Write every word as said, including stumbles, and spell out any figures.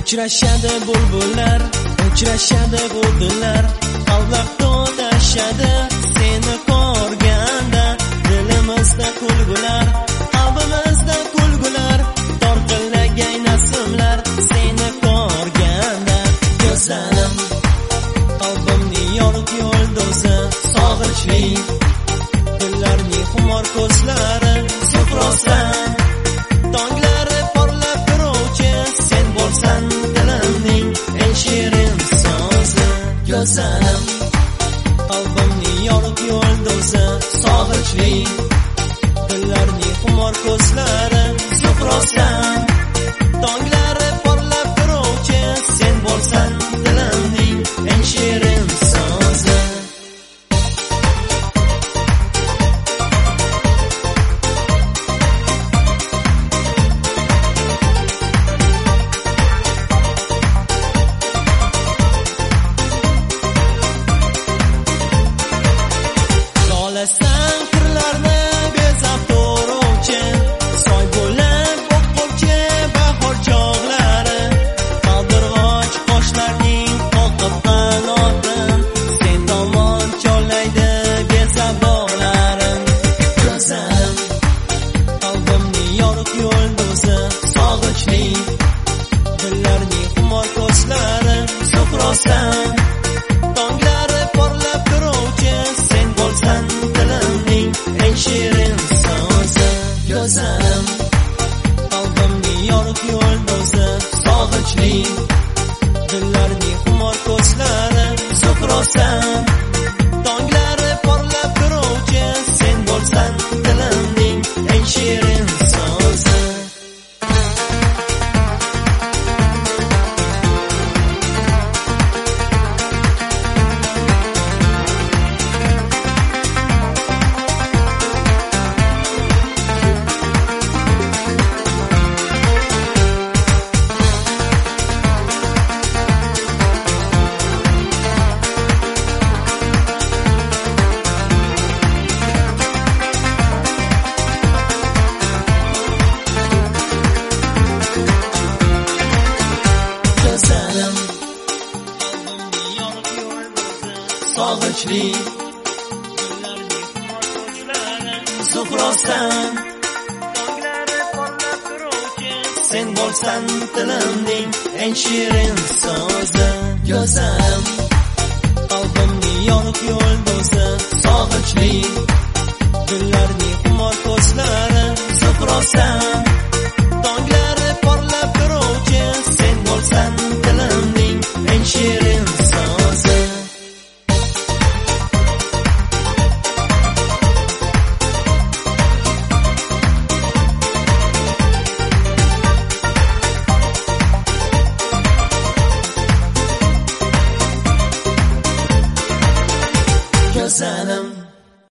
Uchrashadi bulbullar, uchrashadi g'uldilar, qalblar to'lashadi seni ko'rganda. Dilimizda kulgular, qalbimizda kulgular, tortillagay nasimlar seni ko'rganda. Go'zalim, qalbimning yorug' yulduzi, sog'inchli dillarning xumor ko'zlari, suhrosan tonglari porlab turuvchi, sen bo'lsan dilimning eng shirin so'zi. Go'zalim, qalbimning yorug' yulduzi, sog'inchli dillarning xumor ko'zlari, suhrosan tonglari porlab turuvchi, sen bo'lsan dilimning eng shirin so'zi. Lolasan qirlarni bezab turuvchi, soy bo'lib o'quvchi bahor chog'lari, qaldirg'och qoshlarning qoqib qanotin, sen tomon chorlaydi bezab bog'larim. Go'zalim, qalbimning yorug' yulduzi, sog'inchli dillarning xumor ko'zlari, suhrosan tonglari porlab turuvchi, sen bo'lsan dilimning eng shirin so'zi. Go'zalim, qalbimning yorug' yulduzi, sog'inchli dillarning xumor ko'zlari, suhrosan tonglari porlab turuvchi, sen bo'lsan dilimning eng shirin so'zi. Go'zalim, qalbimning yorug' yulduzi, sog'inchli dillarning xumor ko'zlari, suhrosan tonglari porlab turuvchi, sen bo'lsan dilimning eng shirin so'zi. Go'zalim, qalbimning yorug' yulduzi, sog'inchli dillarning xumor ko'zlari, suhrosan